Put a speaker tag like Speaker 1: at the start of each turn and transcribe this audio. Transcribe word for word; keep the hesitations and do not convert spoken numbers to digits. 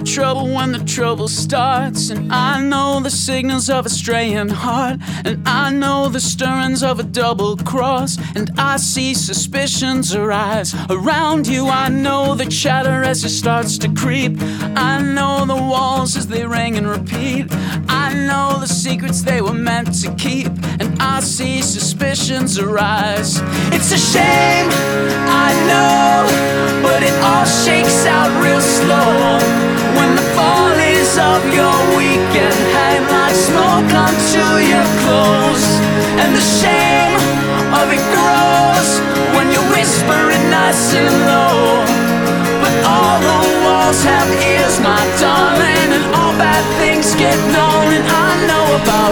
Speaker 1: trouble when the trouble starts. And I know the signals of a straying heart, and I know the stirrings of a double cross. And I see suspicions arise around you. I know the chatter as it starts to creep. I know the walls as they ring and repeat. I know the secrets they were meant to keep. And I see suspicions arise. It's a shame, I know, but it all shakes out real slow when the follies of your weekend hang like smoke onto your clothes. And the shame of it grows when you whisper it nice and low. But all the walls have ears, my darling, and all bad things get known. And I know about